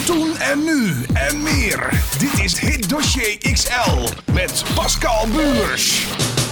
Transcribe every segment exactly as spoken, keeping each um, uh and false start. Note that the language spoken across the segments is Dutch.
toen en nu en meer. Dit is Hit Dossier X L met Pascal Buurs.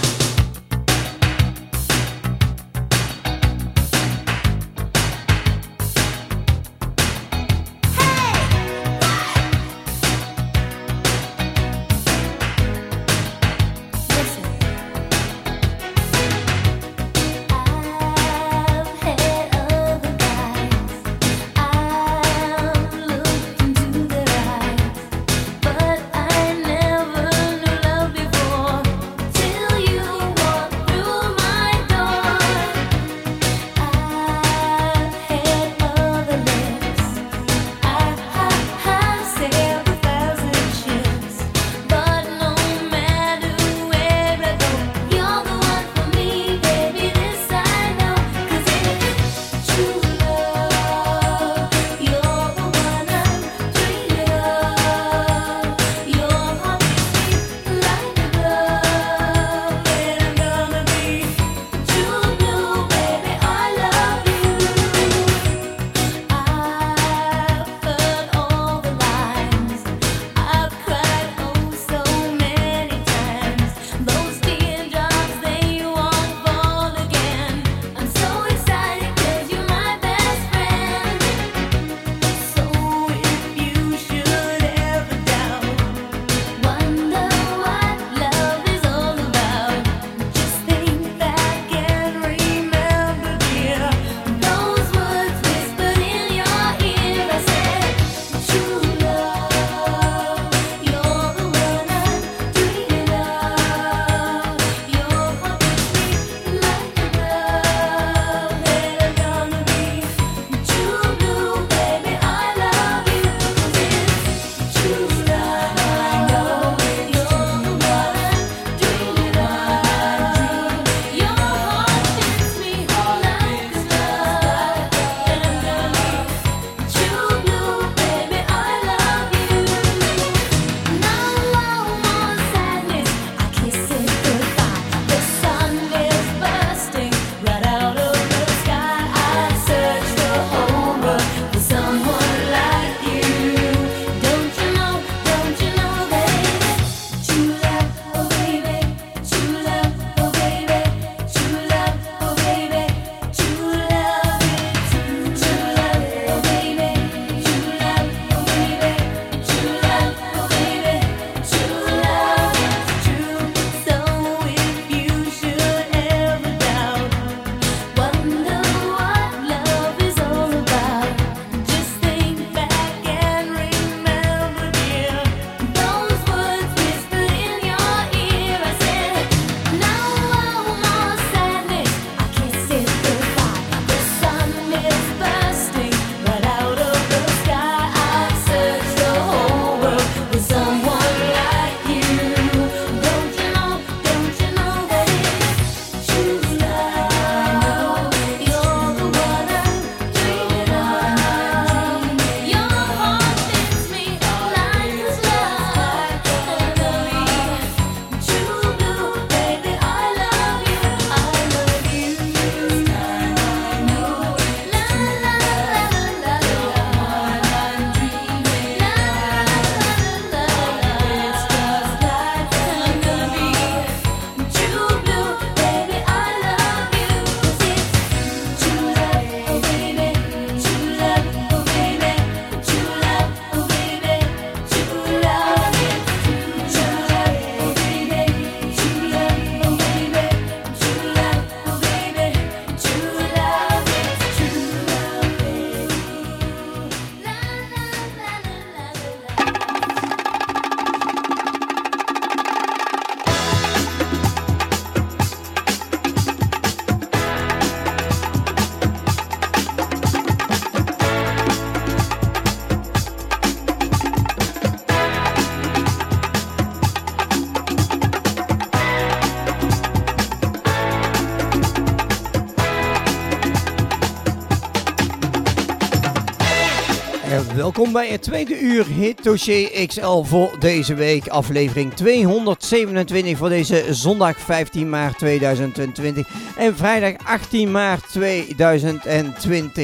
Welkom bij het tweede uur Hit Dossier X L voor deze week. Aflevering tweehonderdzevenentwintig voor deze zondag vijftien maart tweeduizend twintig en vrijdag achttien maart tweeduizend twintig.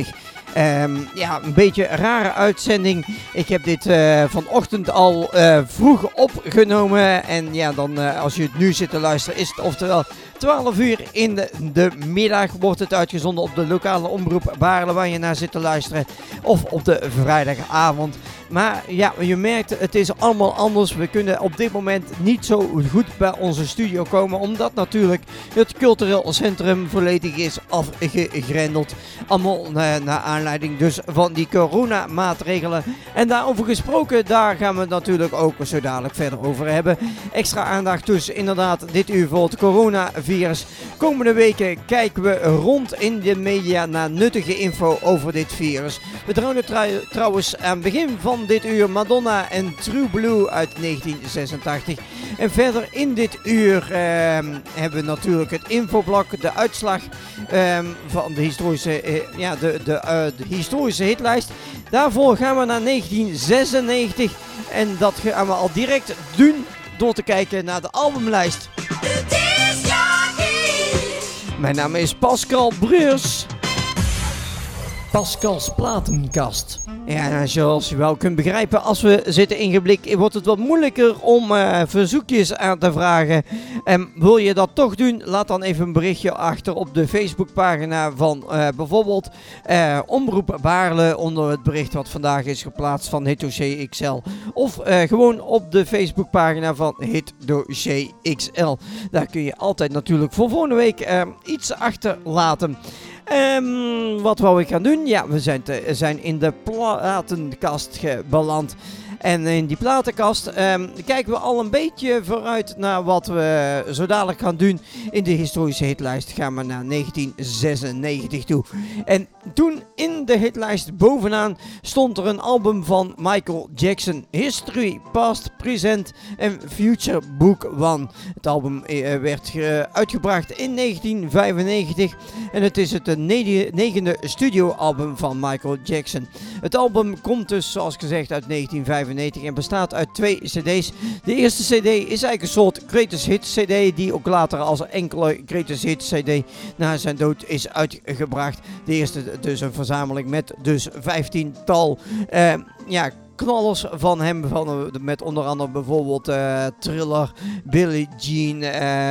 Um, ja, een beetje een rare uitzending. Ik heb dit uh, vanochtend al uh, vroeg opgenomen. En ja, dan uh, als je het nu zit te luisteren is het oftewel twaalf uur in de, de middag wordt het uitgezonden op de lokale omroep Baarle waar je naar zit te luisteren. Of op de vrijdagavond. Maar ja, je merkt, het is allemaal anders. We kunnen op dit moment niet zo goed bij onze studio komen. Omdat natuurlijk het cultureel centrum volledig is afgegrendeld. Allemaal uh, naar aanleiding dus van die coronamaatregelen. En daarover gesproken, daar gaan we het natuurlijk ook zo dadelijk verder over hebben. Extra aandacht dus inderdaad dit uur voor het coronavirus. Komende weken kijken we rond in de media naar nuttige info over dit virus. We draaien trouw- trouwens aan het begin van dit uur Madonna en True Blue uit negentien zesentachtig. En verder in dit uur uh, hebben we natuurlijk het infoblok, de uitslag uh, van de historische, uh, ja, de, de, uh, de historische hitlijst. Daarvoor gaan we naar negentien zesennegentig en dat gaan we al direct doen door te kijken naar de albumlijst. Mijn naam is Pascal Breurs. Pascal's platenkast. Ja, zoals je wel kunt begrijpen, als we zitten ingeblikt, wordt het wat moeilijker om uh, verzoekjes aan te vragen. En wil je dat toch doen, laat dan even een berichtje achter op de Facebookpagina van uh, bijvoorbeeld uh, Omroep Baarle onder het bericht wat vandaag is geplaatst van Hit Dossier X L. Of uh, gewoon op de Facebookpagina van Hit Dossier X L. Daar kun je altijd natuurlijk voor volgende week uh, iets achterlaten. Um, wat wou ik gaan doen? Ja, we zijn, te, zijn in de platenkast beland. En in die platenkast um, kijken we al een beetje vooruit naar wat we zo dadelijk gaan doen. In de historische hitlijst gaan we naar negentien zesennegentig toe. En toen in de hitlijst bovenaan stond er een album van Michael Jackson. History, Past, Present en Future Book One. Het album uh, werd uh, uitgebracht in negentien vijfennegentig. En het is het uh, negende studioalbum van Michael Jackson. Het album komt dus zoals gezegd uit negentien vijfennegentig. En bestaat uit twee cd's. De eerste cd is eigenlijk een soort Greatest Hits cd die ook later als enkele Greatest Hits cd na zijn dood is uitgebracht. De eerste dus een verzameling met dus vijftiental uh, ja, knallers van hem, van, met onder andere bijvoorbeeld uh, Thriller, Billie Jean,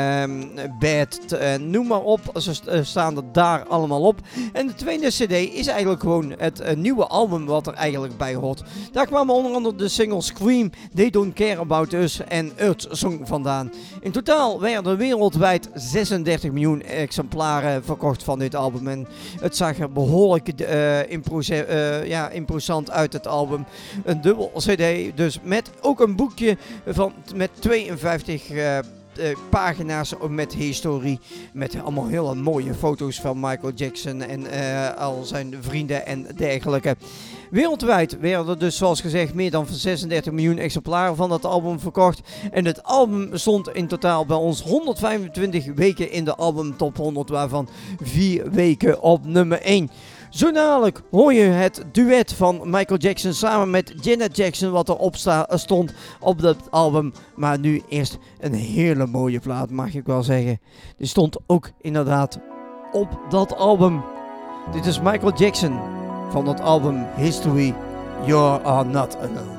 uh, Bad, uh, noem maar op. Ze st- uh, staan er daar allemaal op. En de tweede cd is eigenlijk gewoon het uh, nieuwe album wat er eigenlijk bij hoort. Daar kwamen onder andere de singles Scream, They Don't Care About Us en Earth Song vandaan. In totaal werden wereldwijd zesendertig miljoen exemplaren verkocht van dit album. En het zag er behoorlijk uh, improce- uh, ja, imposant uit, het album. Een dubbel cd, dus met ook een boekje van, met tweeënvijftig uh, uh, pagina's met historie. Met allemaal hele mooie foto's van Michael Jackson en uh, al zijn vrienden en dergelijke. Wereldwijd werden er dus zoals gezegd meer dan zesendertig miljoen exemplaren van dat album verkocht. En het album stond in totaal bij ons honderdvijfentwintig weken in de album top honderd, waarvan vier weken op nummer één. Zo dadelijk hoor je het duet van Michael Jackson samen met Janet Jackson wat erop sta- stond op dat album. Maar nu eerst een hele mooie plaat, mag ik wel zeggen. Die stond ook inderdaad op dat album. Dit is Michael Jackson van dat album History, You Are Not Alone.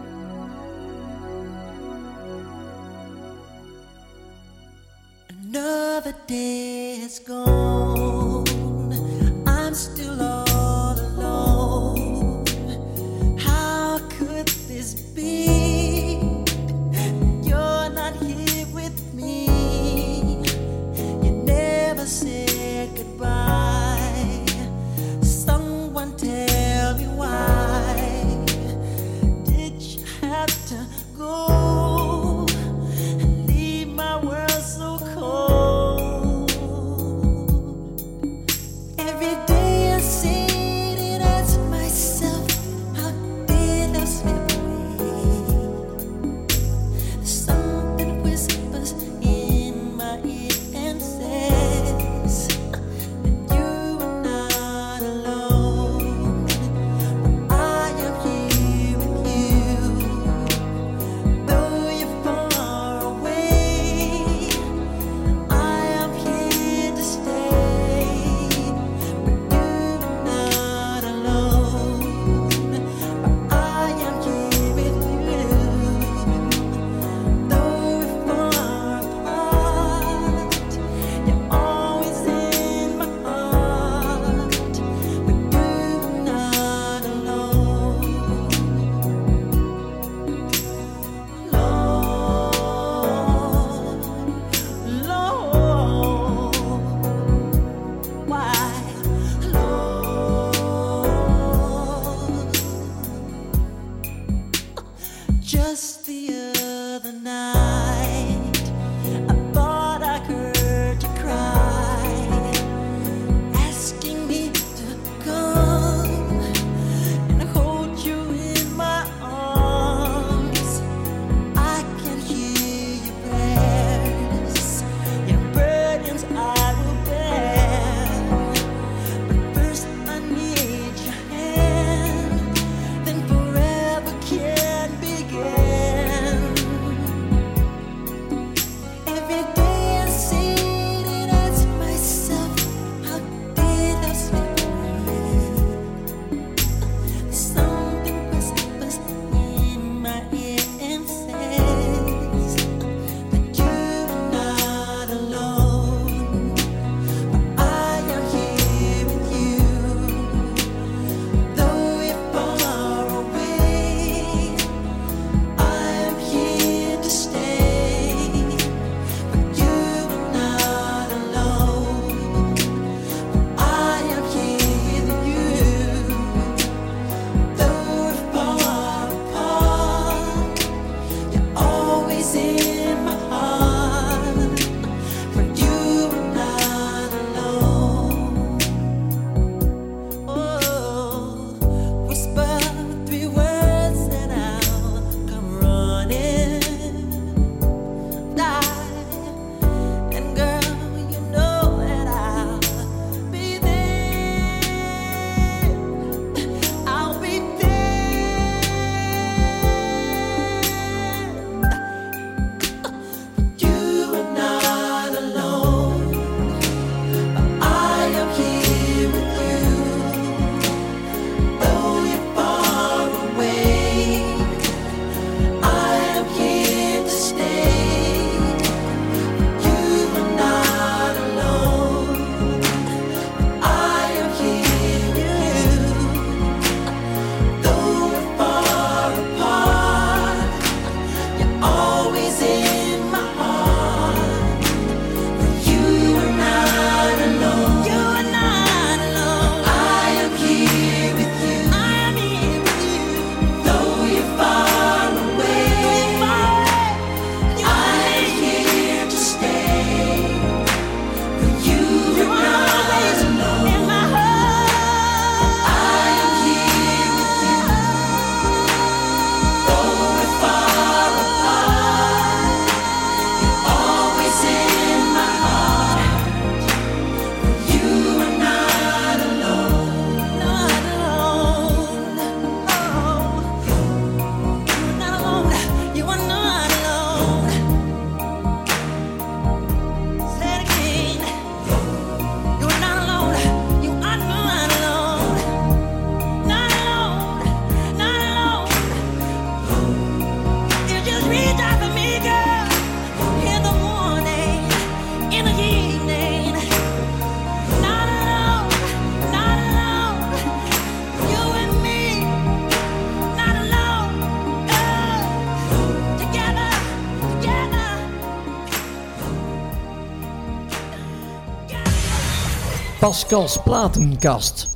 Another day is gone. I'm still all alone. How could this be? You're not here with me. You never said goodbye. Someone tell me why did you have to go and leave my world so cold? Pascal's Platenkast.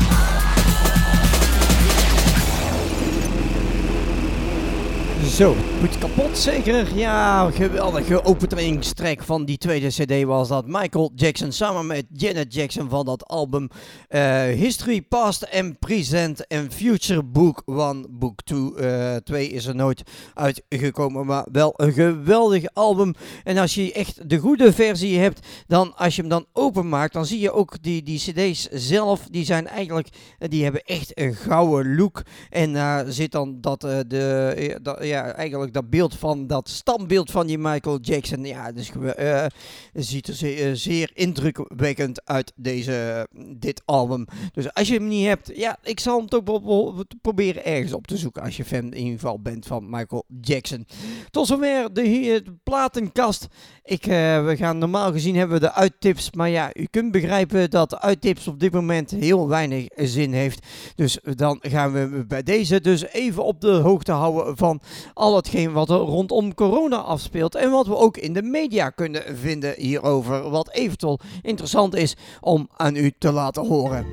Zo, Goed kapot zeker? Ja, geweldige openingstrek van die tweede cd was dat. Michael Jackson samen met Janet Jackson van dat album uh, History Past and Present and Future Book one, Book two. Uh, twee is er nooit uitgekomen, maar wel een geweldig album. En als je echt de goede versie hebt, dan als je hem dan openmaakt, dan zie je ook die, die cd's zelf, die zijn eigenlijk, die hebben echt een gouden look. En daar uh, zit dan dat, uh, de, dat, ja, eigenlijk dat beeld van, dat standbeeld van die Michael Jackson. Ja, dus uh, ziet er zeer, zeer indrukwekkend uit deze, dit album. Dus als je hem niet hebt, ja, ik zal hem toch pro- proberen ergens op te zoeken als je fan in ieder geval bent van Michael Jackson. Tot zover de, de platenkast. Ik, uh, we gaan normaal gezien hebben we de uittips, maar ja, u kunt begrijpen dat de uittips op dit moment heel weinig zin heeft. Dus dan gaan we bij deze dus even op de hoogte houden van al hetgeen wat er rondom corona afspeelt en wat we ook in de media kunnen vinden hierover, wat eventueel interessant is om aan u te laten horen.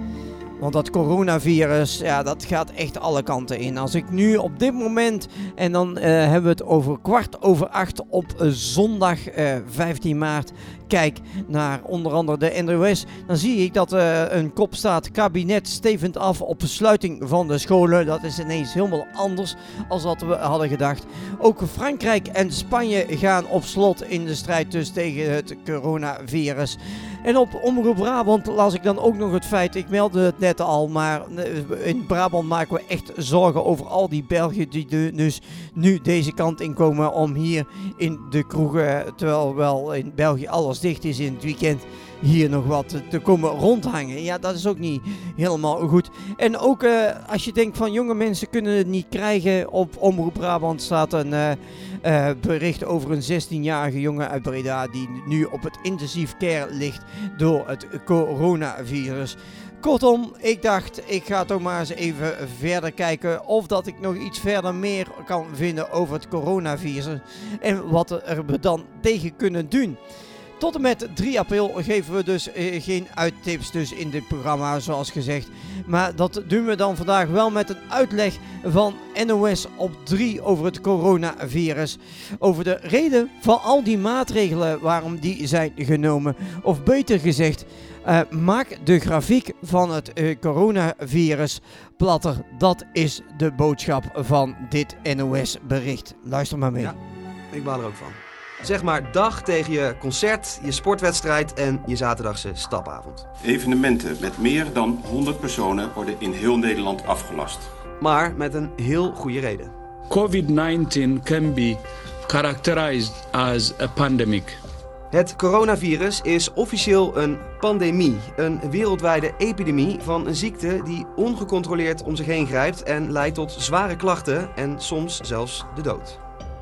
Want dat coronavirus, ja, dat gaat echt alle kanten in. Als ik nu op dit moment, en dan uh, hebben we het over kwart over acht op uh, zondag uh, vijftien maart, kijk naar onder andere de N O S, dan zie ik dat uh, een kop staat: kabinet stevend af op sluiting van de scholen. Dat is ineens helemaal anders als wat we hadden gedacht. Ook Frankrijk en Spanje gaan op slot in de strijd dus tegen het coronavirus. En op Omroep Brabant las ik dan ook nog het feit, ik meldde het net al, maar in Brabant maken we echt zorgen over al die Belgen die dus nu deze kant in komen om hier in de kroegen, terwijl wel in België alles dicht is in het weekend, hier nog wat te komen rondhangen. Ja, dat is ook niet helemaal goed. En ook uh, als je denkt van jonge mensen kunnen het niet krijgen, op Omroep Brabant staat een uh, uh, bericht over een zestienjarige jongen uit Breda die nu op het intensief care ligt door het coronavirus. Kortom, ik dacht, ik ga toch maar eens even verder kijken of dat ik nog iets verder meer kan vinden over het coronavirus en wat er we dan tegen kunnen doen. Tot en met drie april geven we dus uh, geen uittips dus in dit programma, zoals gezegd. Maar dat doen we dan vandaag wel met een uitleg van N O S op drie over het coronavirus. Over de reden van al die maatregelen waarom die zijn genomen. Of beter gezegd, uh, maak de grafiek van het uh, coronavirus platter. Dat is de boodschap van dit N O S bericht. Luister maar mee. Ja, ik baal er ook van. Zeg maar dag tegen je concert, je sportwedstrijd en je zaterdagse stapavond. Evenementen met meer dan honderd personen worden in heel Nederland afgelast. Maar met een heel goede reden. COVID nineteen can be characterized as a pandemic. Het coronavirus is officieel een pandemie, een wereldwijde epidemie van een ziekte die ongecontroleerd om zich heen grijpt en leidt tot zware klachten en soms zelfs de dood.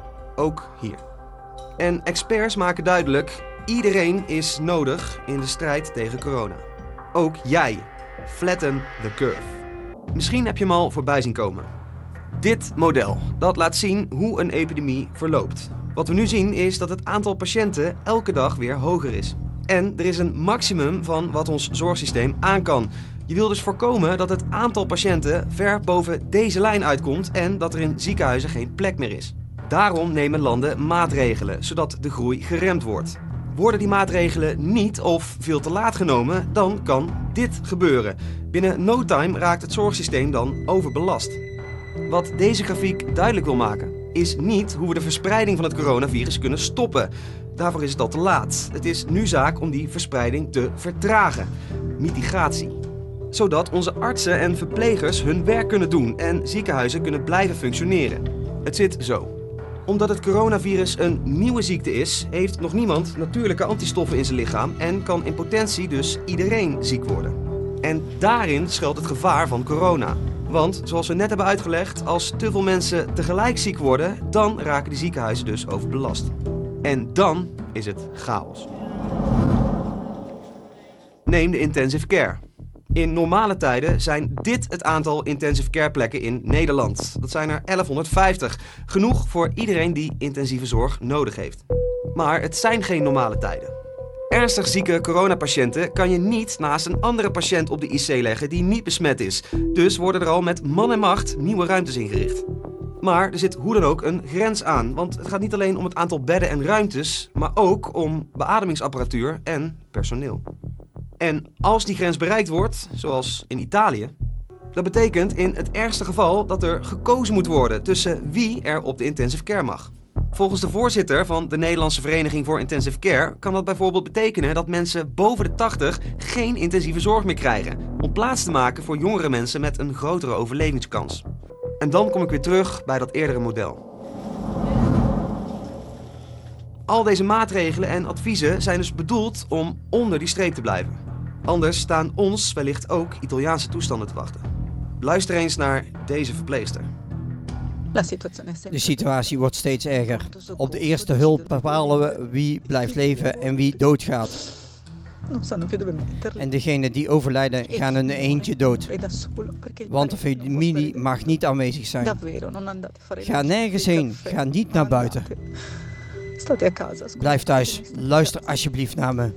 Ook hier. En experts maken duidelijk, iedereen is nodig in de strijd tegen corona. Ook jij. Flatten the curve. Misschien heb je hem al voorbij zien komen. Dit model, dat laat zien hoe een epidemie verloopt. Wat we nu zien is dat het aantal patiënten elke dag weer hoger is. En er is een maximum van wat ons zorgsysteem aan kan. Je wil dus voorkomen dat het aantal patiënten ver boven deze lijn uitkomt en dat er in ziekenhuizen geen plek meer is. Daarom nemen landen maatregelen, zodat de groei geremd wordt. Worden die maatregelen niet of veel te laat genomen, dan kan dit gebeuren. Binnen no time raakt het zorgsysteem dan overbelast. Wat deze grafiek duidelijk wil maken, is niet hoe we de verspreiding van het coronavirus kunnen stoppen. Daarvoor is het al te laat. Het is nu zaak om die verspreiding te vertragen. Mitigatie. Zodat onze artsen en verplegers hun werk kunnen doen en ziekenhuizen kunnen blijven functioneren. Het zit zo. Omdat het coronavirus een nieuwe ziekte is, heeft nog niemand natuurlijke antistoffen in zijn lichaam en kan in potentie dus iedereen ziek worden. En daarin schuilt het gevaar van corona. Want, zoals we net hebben uitgelegd, als te veel mensen tegelijk ziek worden, dan raken de ziekenhuizen dus overbelast. En dan is het chaos. Neem de intensive care. In normale tijden zijn dit het aantal intensive care plekken in Nederland. Dat zijn er elfhonderdvijftig. Genoeg voor iedereen die intensieve zorg nodig heeft. Maar het zijn geen normale tijden. Ernstig zieke coronapatiënten kan je niet naast een andere patiënt op de I C leggen die niet besmet is. Dus worden er al met man en macht nieuwe ruimtes ingericht. Maar er zit hoe dan ook een grens aan, want het gaat niet alleen om het aantal bedden en ruimtes, maar ook om beademingsapparatuur en personeel. En als die grens bereikt wordt, zoals in Italië, dat betekent in het ergste geval dat er gekozen moet worden tussen wie er op de intensive care mag. Volgens de voorzitter van de Nederlandse Vereniging voor Intensive Care kan dat bijvoorbeeld betekenen dat mensen boven de tachtig geen intensieve zorg meer krijgen, om plaats te maken voor jongere mensen met een grotere overlevingskans. En dan kom ik weer terug bij dat eerdere model. Al deze maatregelen en adviezen zijn dus bedoeld om onder die streep te blijven. Anders staan ons wellicht ook Italiaanse toestanden te wachten. Luister eens naar deze verpleegster. De situatie wordt steeds erger. Op de eerste hulp bepalen we wie blijft leven en wie doodgaat. En degenen die overlijden gaan in een eentje dood. Want de familie mag niet aanwezig zijn. Ga nergens heen, ga niet naar buiten. Blijf thuis, luister alsjeblieft naar me.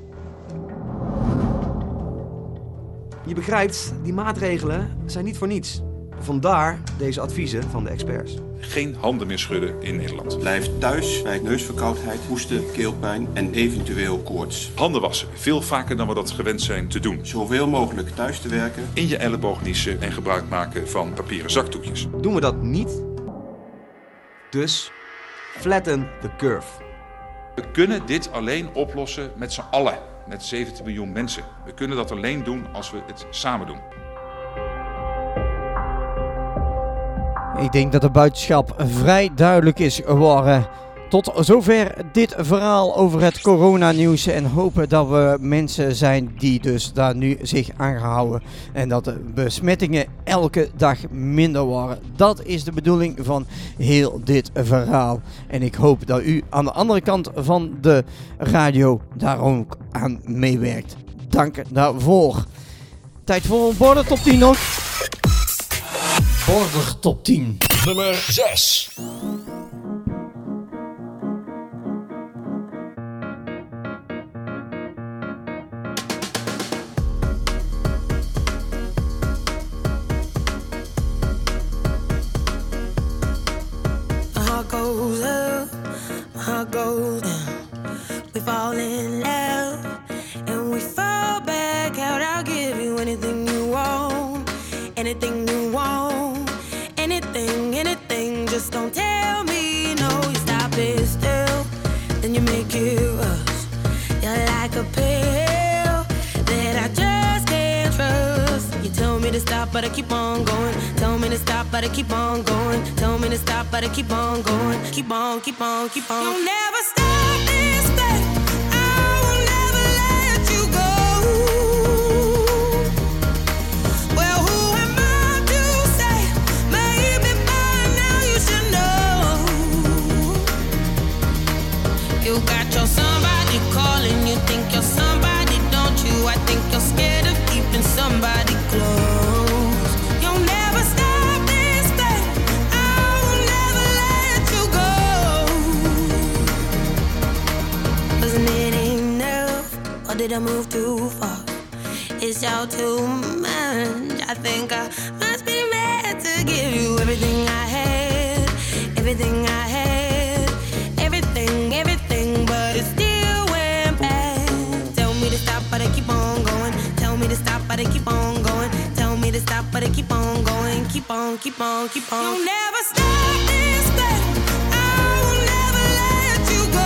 Je begrijpt, die maatregelen zijn niet voor niets. Vandaar deze adviezen van de experts. Geen handen meer schudden in Nederland. Blijf thuis bij neusverkoudheid, hoesten, keelpijn en eventueel koorts. Handen wassen, veel vaker dan we dat gewend zijn te doen. Zoveel mogelijk thuis te werken. In je elleboog niezen en gebruik maken van papieren zakdoekjes. Doen we dat niet? Dus flatten the curve. We kunnen dit alleen oplossen met z'n allen. Met zeventien miljoen mensen. We kunnen dat alleen doen als we het samen doen. Ik denk dat de buitenschap vrij duidelijk is geworden. Tot zover dit verhaal over het coronanieuws en hopen dat we mensen zijn die dus daar nu zich aan gaan houden. En dat de besmettingen elke dag minder worden. Dat is de bedoeling van heel dit verhaal. En ik hoop dat u aan de andere kant van de radio daar ook aan meewerkt. Dank daarvoor. Tijd voor een Border Top tien nog. Border Top tien. Nummer zes. Goes up, my heart goes down. We fall in love and we fall back out. I'll give you anything you want, anything you want, anything, anything. Just don't tell me no. You stop it still, then you make it rush. You're like a pill that I just can't trust. You tell me to stop, but I keep on going. Tell me to stop, but I keep on going. Tell me to stop, but I keep on going. Keep on, keep on, keep on. You'll never stop this thing. I will never let you go. Well, who am I to say? Maybe by now you should know. You got your somebody calling. You think you're somebody, don't you? I think you're scared of keeping somebody close. Or did I move too far? It's all too much. I think I must be mad to give you everything I had, everything I had, everything, everything, but it still went bad. Tell me to stop, but I keep on going. Tell me to stop, but I keep on going. Tell me to stop, but I keep on going. Keep on, keep on, keep on. You'll never stop this thing. I will never let you go.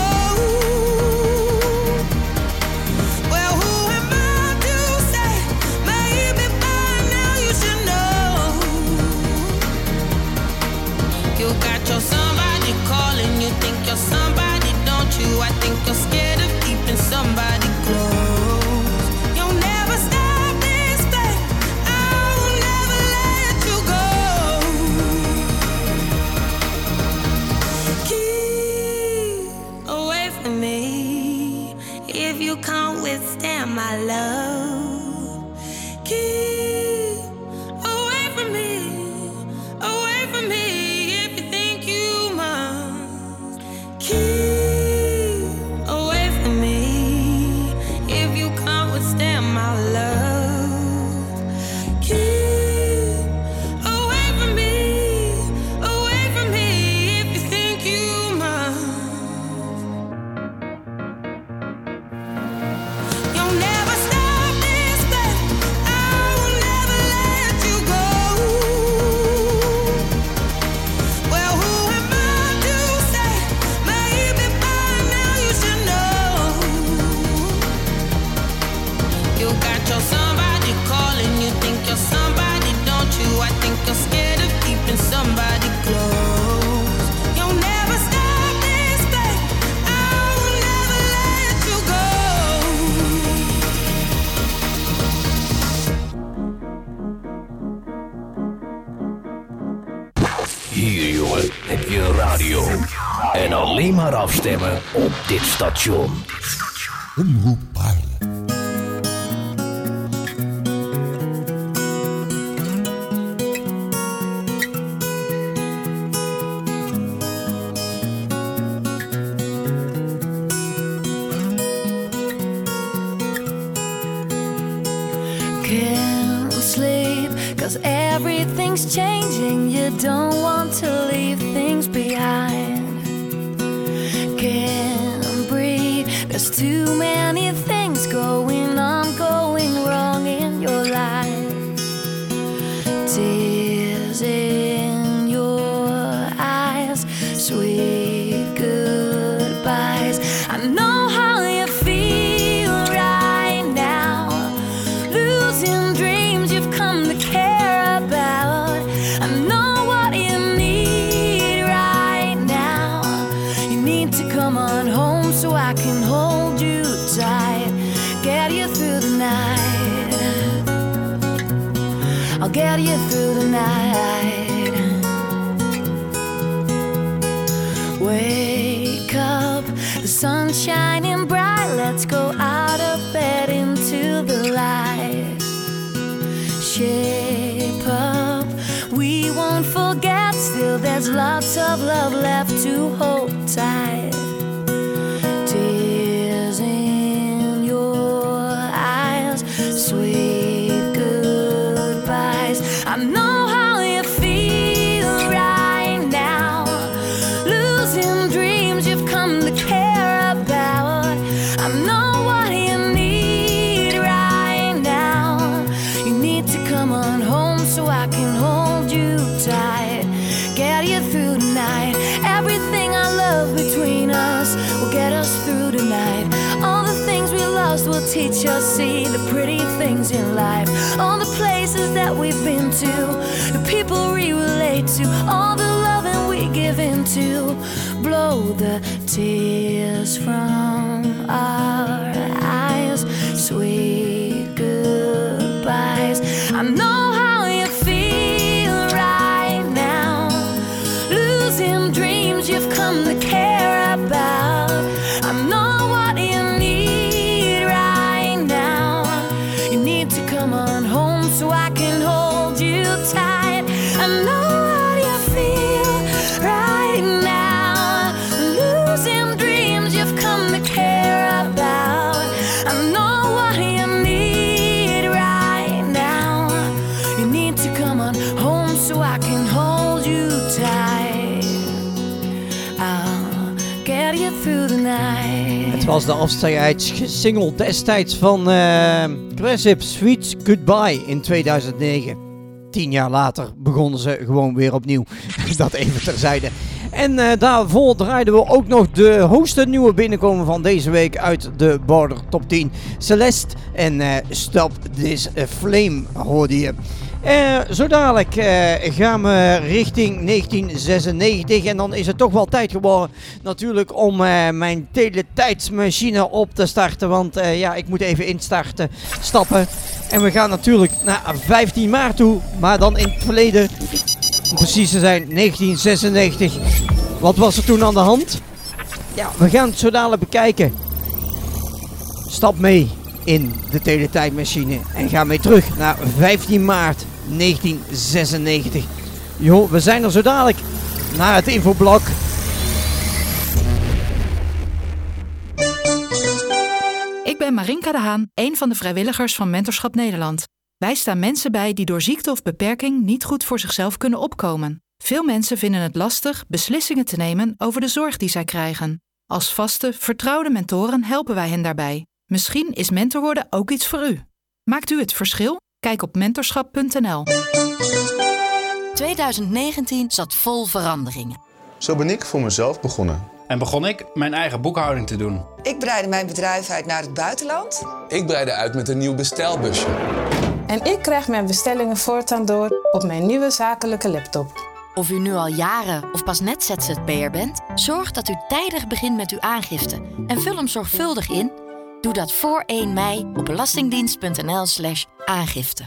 You're somebody calling, you think you're somebody, don't you? I think you're scared of keeping somebody close. You'll never stop this thing. I will never let you go. Keep away from me if you can't withstand my love. Keep away from me, away from me. Keep away from me if you can't withstand my love. Keep away from me, away from me alleen maar afstemmen op dit station. Omroep Baarle. Can't sleep, cause everything's changing. You don't want to leave things behind. Can't breathe, there's too many things going on, going wrong in your life. Tears in your eyes, sweet goodbyes. I know how you feel right now, losing dreams you've come to care about. I know what you need right now. You need to come on home so I can hold you tight, get you through the night. I'll get you through the night. Wake up, the sun's shining bright. Let's go out of bed into the light. Shape up, we won't forget. Still there's lots of love left to hold tight. Tears in your eyes, sweet goodbyes. I know how you feel right now, losing dreams you've come to care about. I know what you need right now. You need to come on home so I can hold you tight, get you through the night. Everything I love between us will get us through the night. All the things we lost will teach us, see the pretty things in life. All the places that we've been to, the people we relate to, all the loving we give into. Blow the tears from our eyes, sweet goodbyes. I know how you feel right now, losing dreams you've come to care about. I know what you need right now. You need to come on home so I can hold you tight. I know what you feel right now, losing dreams you've come to care about. I know what you need right now. You need to come on home so I can hold you tight. I'll get you through the night. Het was de afscheidssingle destijds van uh, Cressip, Sweet Goodbye in tweeduizend negen. Tien jaar later begonnen ze gewoon weer opnieuw. Dat even terzijde. En uh, daarvoor draaiden we ook nog de hoogste nieuwe binnenkomen van deze week uit de Border Top tien. Celeste en uh, Stop This Flame hoorde je. Uh, zo dadelijk uh, gaan we richting negentien zesennegentig en dan is het toch wel tijd geworden natuurlijk om uh, mijn teletijdsmachine op te starten, want uh, ja, ik moet even instarten, stappen en we gaan natuurlijk naar vijftien maart toe, maar dan in het verleden, om precies te zijn negentien zesennegentig. Wat was er toen aan de hand? Ja, we gaan het zo dadelijk bekijken. Stap mee in de teletijdmachine en ga mee terug naar vijftien maart negentien zesennegentig. Jo, we zijn er zo dadelijk naar het infoblok. Ik ben Marinka de Haan, een van de vrijwilligers van Mentorschap Nederland. Wij staan mensen bij die door ziekte of beperking niet goed voor zichzelf kunnen opkomen. Veel mensen vinden het lastig beslissingen te nemen over de zorg die zij krijgen. Als vaste, vertrouwde mentoren helpen wij hen daarbij. Misschien is mentor worden ook iets voor u. Maakt u het verschil? Kijk op mentorschap punt n l. tweeduizend negentien zat vol veranderingen. Zo ben ik voor mezelf begonnen. En begon ik mijn eigen boekhouding te doen. Ik breidde mijn bedrijf uit naar het buitenland. Ik breidde uit met een nieuw bestelbusje. En ik krijg mijn bestellingen voortaan door op mijn nieuwe zakelijke laptop. Of u nu al jaren of pas net Z Z P'er bent, zorg dat u tijdig begint met uw aangifte en vul hem zorgvuldig in. Doe dat voor één mei op belastingdienst punt n l slash aangifte.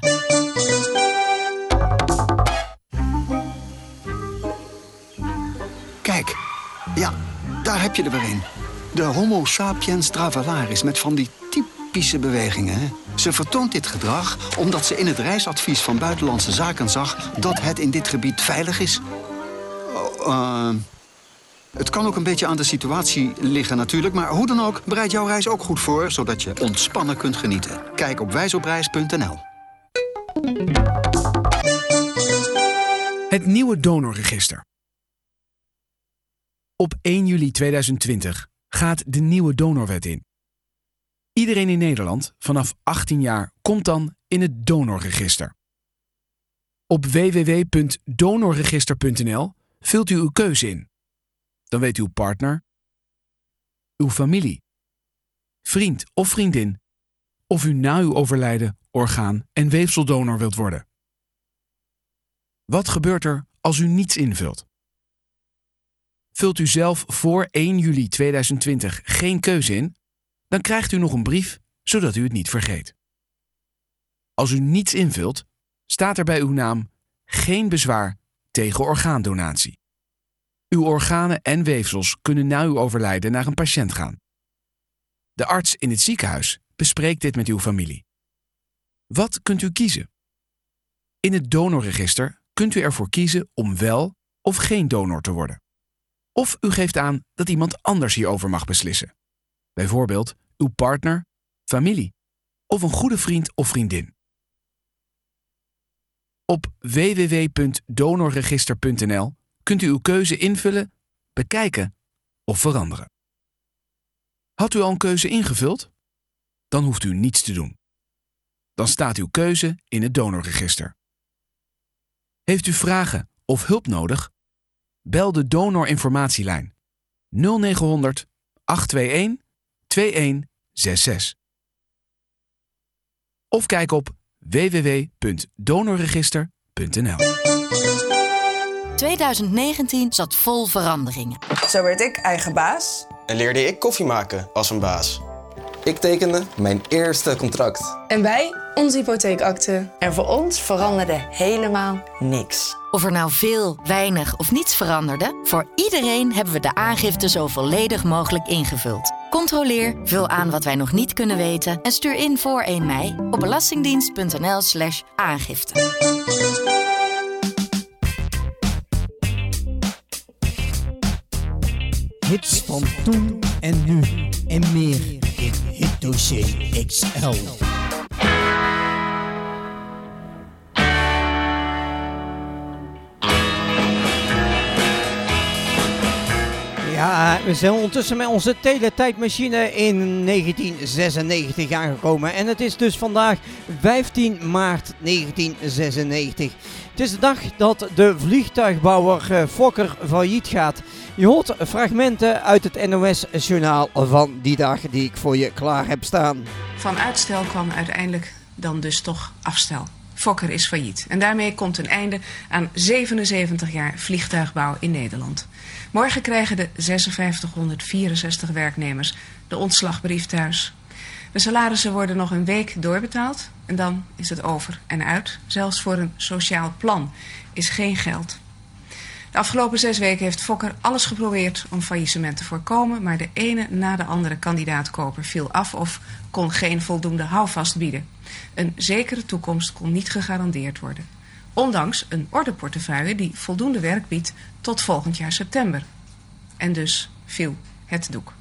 Kijk, ja, daar heb je er weer een. De Homo sapiens travallaris met van die typische bewegingen. Hè? Ze vertoont dit gedrag omdat ze in het reisadvies van Buitenlandse Zaken zag dat het in dit gebied veilig is. Oh, uh, het kan ook een beetje aan de situatie liggen natuurlijk, maar hoe dan ook, bereid jouw reis ook goed voor, zodat je ontspannen kunt genieten. Kijk op wijsopreis punt n l. Het nieuwe donorregister. Op één juli tweeduizend twintig gaat de nieuwe donorwet in. Iedereen in Nederland vanaf achttien jaar komt dan in het donorregister. Op w w w punt donorregister punt n l vult u uw keuze in. Dan weet uw partner, uw familie, vriend of vriendin of u na uw overlijden orgaan- en weefseldonor wilt worden. Wat gebeurt er als u niets invult? Vult u zelf voor één juli tweeduizend twintig geen keuze in, dan krijgt u nog een brief, zodat u het niet vergeet. Als u niets invult, staat er bij uw naam geen bezwaar tegen orgaandonatie. Uw organen en weefsels kunnen na uw overlijden naar een patiënt gaan. De arts in het ziekenhuis bespreekt dit met uw familie. Wat kunt u kiezen? In het donorregister kunt u ervoor kiezen om wel of geen donor te worden. Of u geeft aan dat iemand anders hierover mag beslissen. Bijvoorbeeld uw partner, familie of een goede vriend of vriendin. Op w w w punt donorregister punt n l kunt u uw keuze invullen, bekijken of veranderen. Had u al een keuze ingevuld? Dan hoeft u niets te doen. Dan staat uw keuze in het donorregister. Heeft u vragen of hulp nodig? Bel de donorinformatielijn nul negen honderd acht twee een twee een zes zes. Of kijk op w w w punt donorregister punt n l. tweeduizend negentien zat vol veranderingen. Zo werd ik eigen baas. En leerde ik koffie maken als een baas. Ik tekende mijn eerste contract. En wij onze hypotheekakte. En voor ons veranderde helemaal niks. Of er nou veel, weinig of niets veranderde, voor iedereen hebben we de aangifte zo volledig mogelijk ingevuld. Controleer, vul aan wat wij nog niet kunnen weten en stuur in voor één mei op belastingdienst punt n l slash aangifte. Hits van toen en nu en meer in Hitdossier X L. Ja, we zijn ondertussen met onze teletijdmachine in negentien zesennegentig aangekomen. En het is dus vandaag vijftien maart negentien zesennegentig. Het is de dag dat de vliegtuigbouwer Fokker failliet gaat. Je hoort fragmenten uit het N O S-journaal van die dag die ik voor je klaar heb staan. Van uitstel kwam uiteindelijk dan dus toch afstel. Fokker is failliet. En daarmee komt een einde aan zevenenzeventig jaar vliegtuigbouw in Nederland. Morgen krijgen de vijfduizend werknemers de ontslagbrief thuis. De salarissen worden nog een week doorbetaald en dan is het over en uit. Zelfs voor een sociaal plan is geen geld. De afgelopen zes weken heeft Fokker alles geprobeerd om faillissement te voorkomen, maar de ene na de andere kandidaatkoper viel af of kon geen voldoende houvast bieden. Een zekere toekomst kon niet gegarandeerd worden. Ondanks een ordeportefeuille die voldoende werk biedt tot volgend jaar september. En dus viel het doek.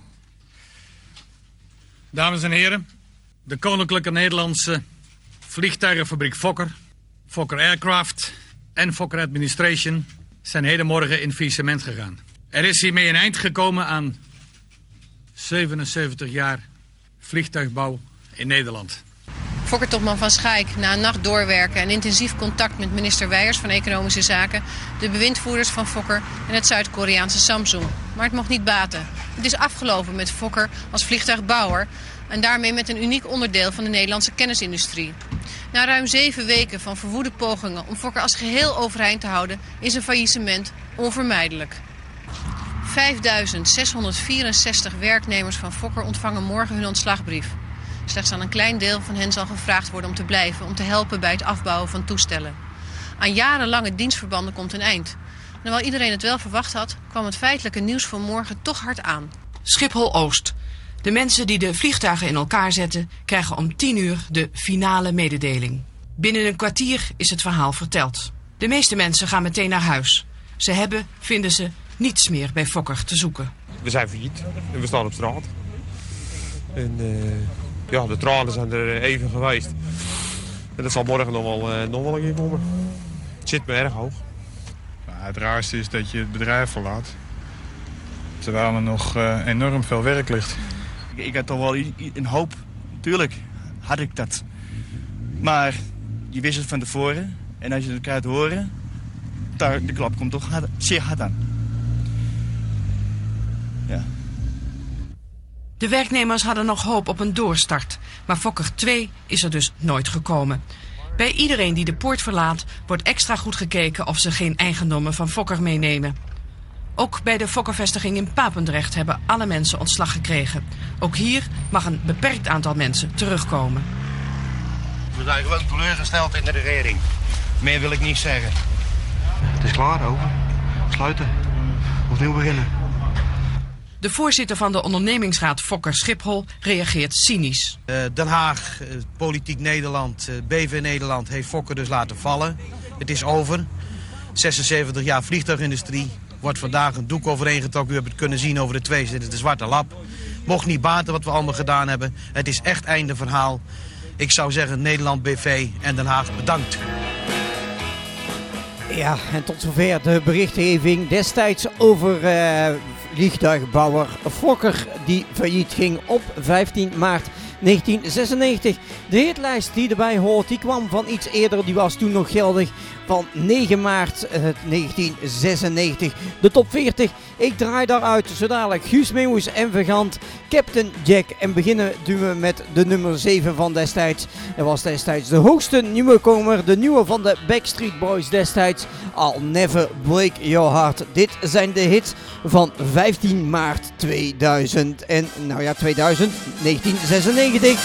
Dames en heren, de Koninklijke Nederlandse Vliegtuigenfabriek Fokker, Fokker Aircraft en Fokker Administration zijn hedenmorgen in faillissement gegaan. Er is hiermee een eind gekomen aan zevenenzeventig jaar vliegtuigbouw in Nederland. Fokker-topman Van Schaik, na een nacht doorwerken en intensief contact met minister Wijers van Economische Zaken, de bewindvoerders van Fokker en het Zuid-Koreaanse Samsung. Maar het mocht niet baten. Het is afgelopen met Fokker als vliegtuigbouwer en daarmee met een uniek onderdeel van de Nederlandse kennisindustrie. Na ruim zeven weken van verwoede pogingen om Fokker als geheel overeind te houden, is een faillissement onvermijdelijk. vijfduizend zeshonderdvierenzestig werknemers van Fokker ontvangen morgen hun ontslagbrief. Slechts aan een klein deel van hen zal gevraagd worden om te blijven, om te helpen bij het afbouwen van toestellen. Aan jarenlange dienstverbanden komt een eind. En terwijl iedereen het wel verwacht had, kwam het feitelijke nieuws van morgen toch hard aan. Schiphol-Oost. De mensen die de vliegtuigen in elkaar zetten, krijgen om tien uur de finale mededeling. Binnen een kwartier is het verhaal verteld. De meeste mensen gaan meteen naar huis. Ze hebben, vinden ze, niets meer bij Fokker te zoeken. We zijn failliet en we staan op straat. En uh, ja, de tranen zijn er even geweest. En dat zal morgen nog wel, uh, nog wel een keer komen. Het zit me erg hoog. Nou, het raarste is dat je het bedrijf verlaat. Terwijl er nog uh, enorm veel werk ligt. Ik, ik had toch wel een hoop. Tuurlijk had ik dat. Maar je wist het van tevoren. En als je het krijgt horen, daar, de klap komt toch hard, zeer hard aan. Ja. De werknemers hadden nog hoop op een doorstart. Maar Fokker twee is er dus nooit gekomen. Bij iedereen die de poort verlaat wordt extra goed gekeken of ze geen eigendommen van Fokker meenemen. Ook bij de Fokkervestiging in Papendrecht hebben alle mensen ontslag gekregen. Ook hier mag een beperkt aantal mensen terugkomen. We zijn gewoon teleurgesteld in de regering. Meer wil ik niet zeggen. Het is klaar, over. Sluiten. Opnieuw beginnen. De voorzitter van de ondernemingsraad Fokker Schiphol reageert cynisch. Uh, Den Haag, uh, Politiek Nederland, uh, B V Nederland heeft Fokker dus laten vallen. Het is over. zesenzeventig jaar vliegtuigindustrie. Wordt vandaag een doek overheen getrokken. U hebt het kunnen zien over de twee zitten de zwarte lap. Mocht niet baten wat we allemaal gedaan hebben. Het is echt einde verhaal. Ik zou zeggen Nederland B V en Den Haag bedankt. Ja, en tot zover de berichtgeving destijds over uh, vliegtuigbouwer Fokker die failliet ging op vijftien maart negentien zesennegentig. De hitlijst die erbij hoort, die kwam van iets eerder, die was toen nog geldig, van negen maart negentien zesennegentig. De top veertig, ik draai daaruit zo dadelijk Guus Meeuwis en Vegant, Captain Jack. En beginnen doen we met de nummer zeven van destijds. Dat was destijds de hoogste nieuwekomer, de nieuwe van de Backstreet Boys destijds, I'll Never Break Your Heart. Dit zijn de hits van vijftien maart tweeduizend en nou ja tweeduizend, negentien zesennegentig.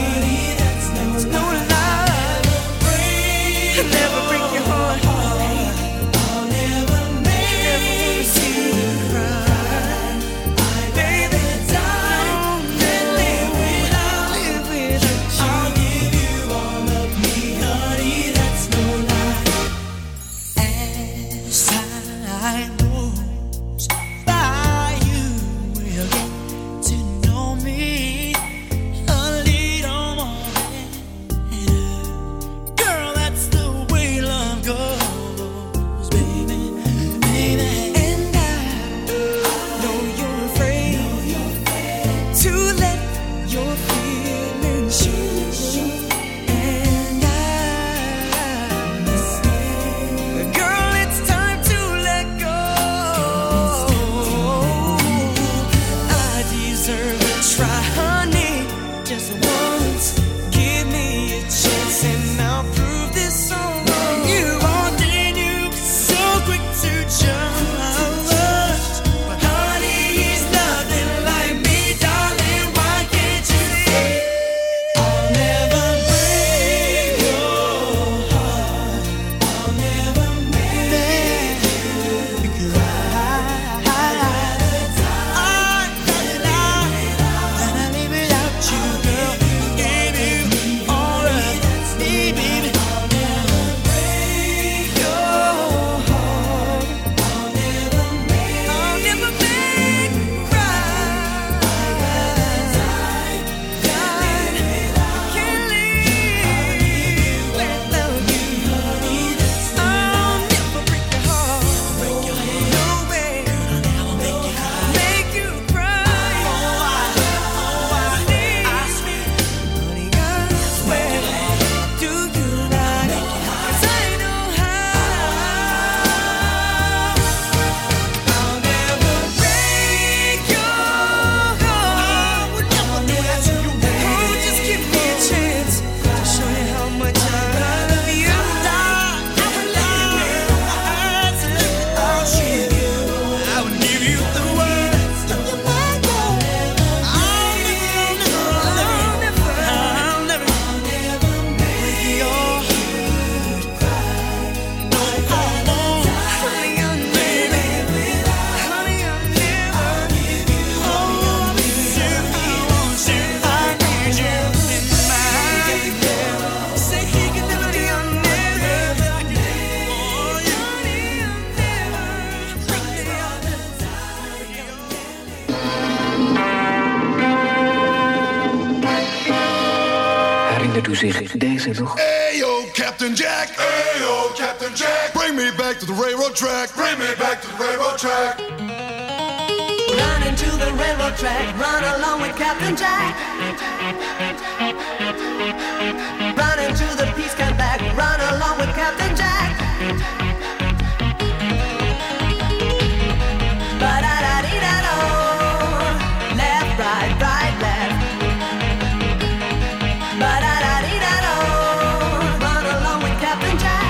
Never break your heart. Herinnert u zich deze nog? Hey yo, Captain Jack. Hey yo, Captain Jack. Bring me back to the railroad track. Bring me back to the railroad track. Run into the railroad track. Run along with Captain Jack. Run into the peace camp back. Run along with Captain Jack. Ba-da-da-dee-da-do. Left, right, right, left. Ba-da-da-dee-da-do. Run along with Captain Jack.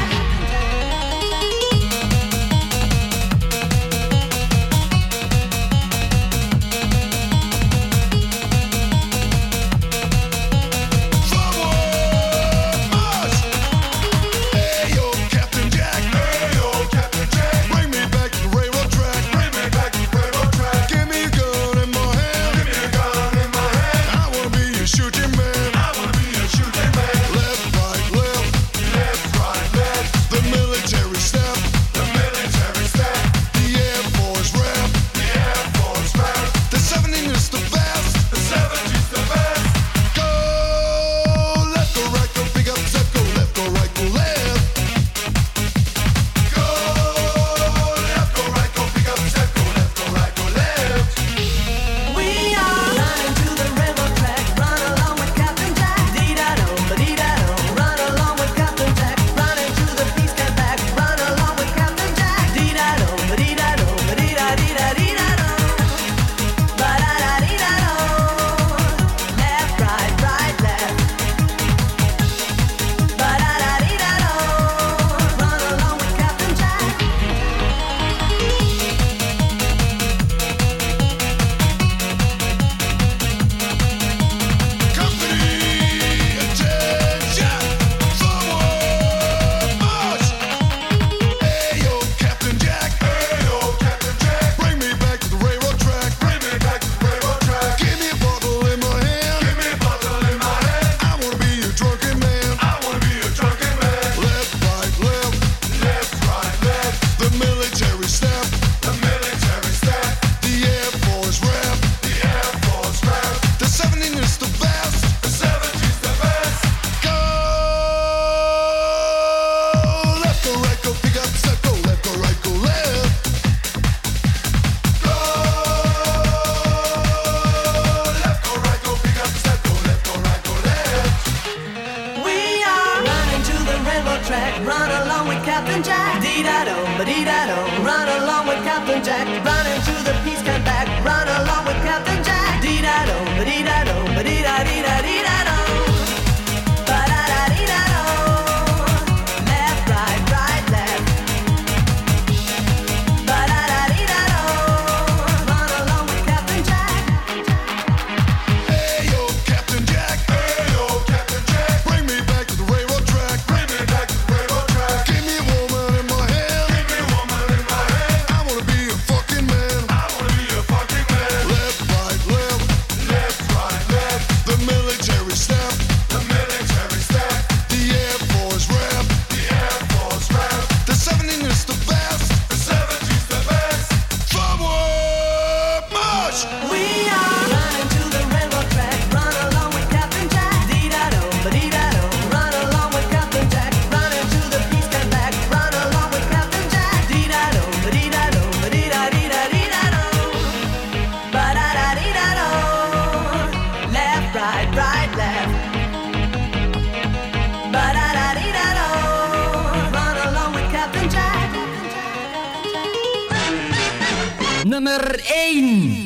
Nummer één.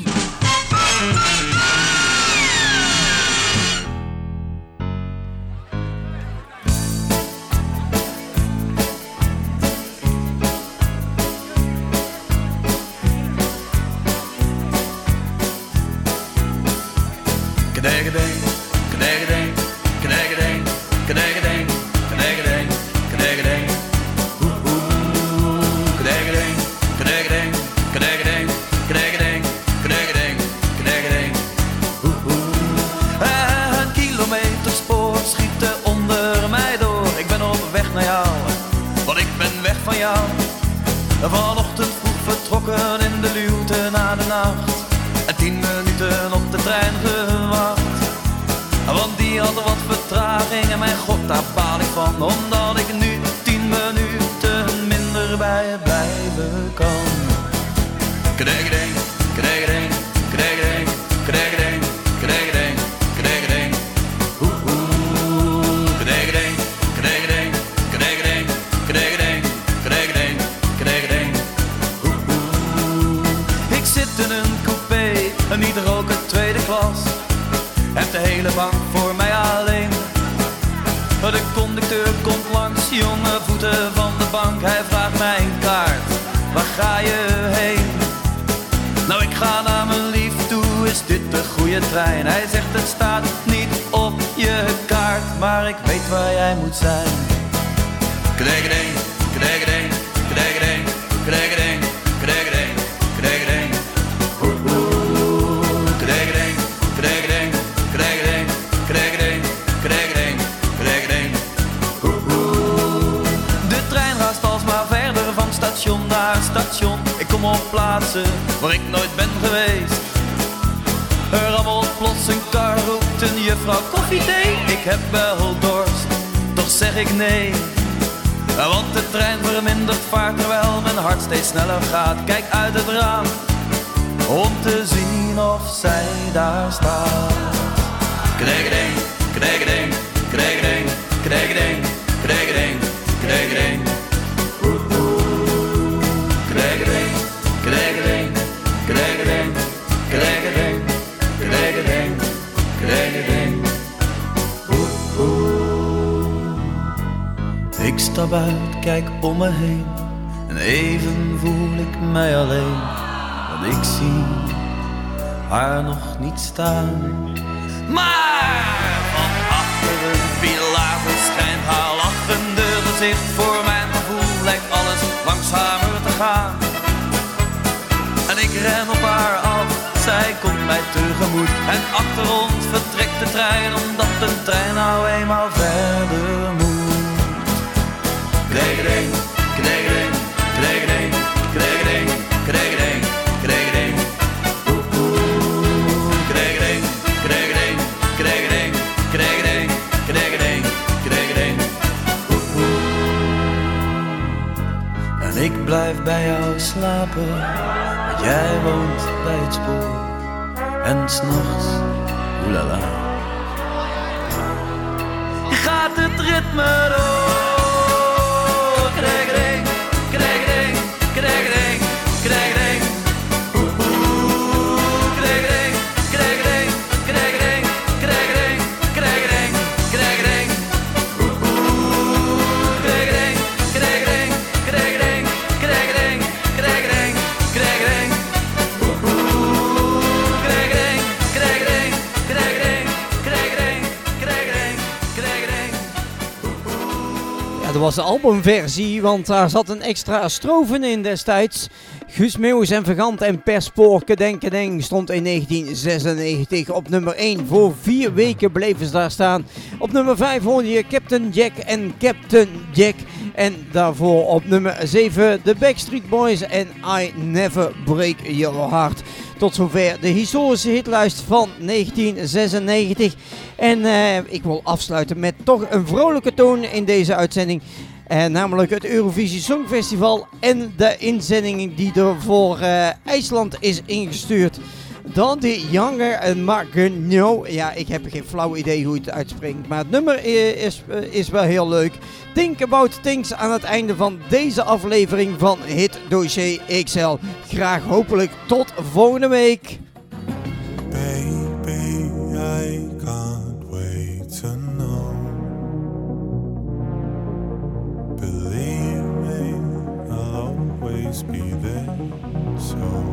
Kadang, kadang, kadang, kadang, kadang, kadang, kadang, ging en mijn god, daar baal ik van. Omdat ik nu tien minuten minder bij je blijven kan. Kregeding, kregeding, kregeding, kregeding, kregeding, kregeding. Oeh, oeh, kregeding, kregeding, kregeding, kregeding, kregeding, kregeding. Oeh, oeh. Ik zit in een coupé, niet roken tweede klas. Heb de hele bank voor mij alleen. De conducteur komt langs, jonge voeten van de bank. Hij vraagt mij een kaart, waar ga je heen? Nou, ik ga naar mijn lief toe, is dit de goede trein? Hij zegt het staat niet op je kaart, maar ik weet waar jij moet zijn. Kregeding, kregeding, kregeding, kregeding, kregeding, kregeding. Oeh, oeh, kregeding, kregeding, kregeding, kregeding, kregeding, kregeding. Oeh, oeh. De trein raast alsmaar verder van station naar station. Ik kom op plaatsen waar ik nooit ben geweest. Er rammelt plots een kar, roept een juffrouw koffie, thee. Ik heb wel dorst, toch zeg ik nee. Want de trein vermindert vaart terwijl mijn hart steeds sneller gaat. Kijk uit het raam om te zien of zij daar staat. Kregeding, kregeding, kregeding, kregeding, kregeding, kregeding. Oeh, oeh, kregeding, kregeding, kregeding, kregeding, kregeding, kregeding. Oeh, oeh. Ik stap uit, kijk om me heen en even voel ik mij alleen. Want ik zie haar nog niet staan. Maar van achter een pilaar verschijnt haar lachende gezicht. Voor mijn gevoel lijkt alles langzamer te gaan. En ik ren op haar af, zij komt mij tegemoet. En achter ons vertrekt de trein, omdat de trein nou eenmaal verder moet. Kregeding, kregeding, kregeding, kregeding, kregeding, kregeding. Oeh, oeh, kregeding, kregeding, kregeding, kregeding, kregeding, kregeding. Oeh, oeh. En ik blijf bij jou slapen, want jij woont bij het spoor. En 's nachts, oelala, gaat het ritme door. Kregeding, kregeding, kregeding, kregeding. Oeh, oeh, kregeding, kregeding, kregeding, kregeding, kregeding, kregeding. Oeh, oeh, kregeding, kregeding, kregeding, kregeding, kregeding, kregeding. Oeh, oeh, kregeding, kregeding, kregeding, kregeding, kregeding, kregeding. Ja, dat was de albumversie, want daar zat een extra strofe in destijds. Guus Meeuwis en Vergant en Perspoor Kedenkedeng stond in negentien zesennegentig op nummer één. Voor vier weken bleven ze daar staan. Op nummer vijf hoorde je Captain Jack en Captain Jack. En daarvoor op nummer zeven de Backstreet Boys en I Never Break Your Heart. Tot zover de historische hitlijst van negentien zesennegentig. En uh, ik wil afsluiten met toch een vrolijke toon in deze uitzending. Uh, namelijk het Eurovisie Songfestival en de inzending die er voor uh, IJsland is ingestuurd. Dan de Younger Margeno. Ja, ik heb geen flauw idee hoe het uitspreekt. Maar het nummer is, is wel heel leuk. Think About Things aan het einde van deze aflevering van Hit Dossier X L. Graag hopelijk tot volgende week. Baby, I can't wait to know. Believe me, I'll always be there. So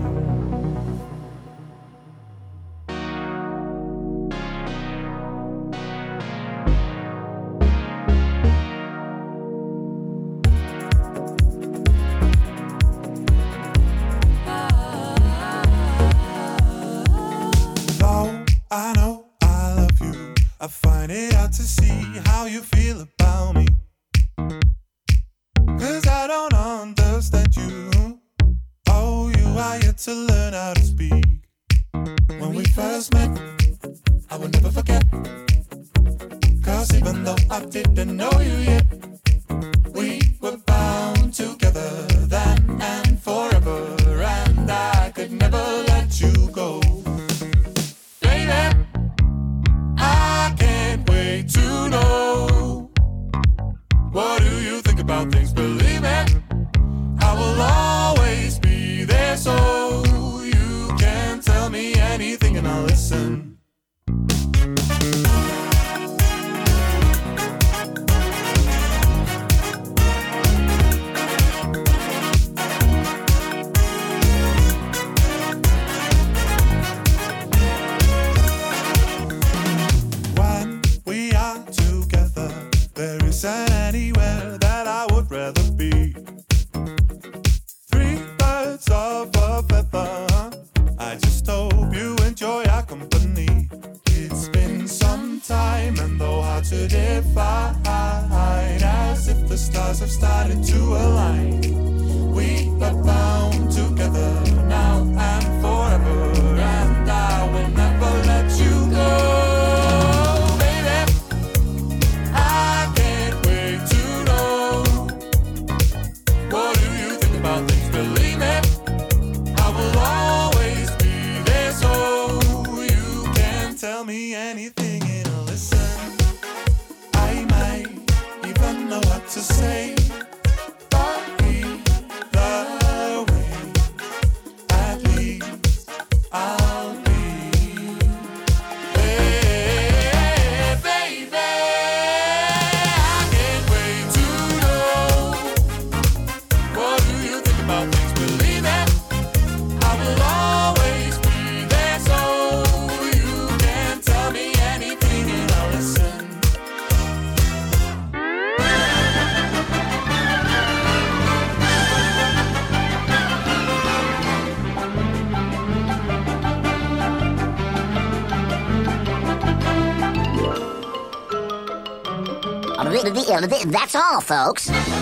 I know I love you. I find it hard to see how you feel about me. 'Cause I don't understand you. Oh, you are yet to learn how to speak. When we first met, I will never forget. 'Cause 'Cause even though I didn't know you yet, we were bound together then and forever, and I could never let you go. Baby, I can't wait to know, what do you think about things? Believe me, I will always be there, so you can tell me anything and I'll listen. When we are together, there isn't anywhere that I would rather be. Three birds of a feather, I just hope you enjoy our company. It's been some time and though hard to define, as if the stars have started to align. We are bound together now and forever, and I will never let you go. Baby, I can't wait to know, what do you think about things? Believe me, I will always be there, so you can tell me anything and I'll listen. I might even know what to say, but either way, at least I'll be. Hey, baby, I can't wait to know, what do you think about things? Believe me, I will always be there, so you can tell me anything and I'll listen. That's all, folks.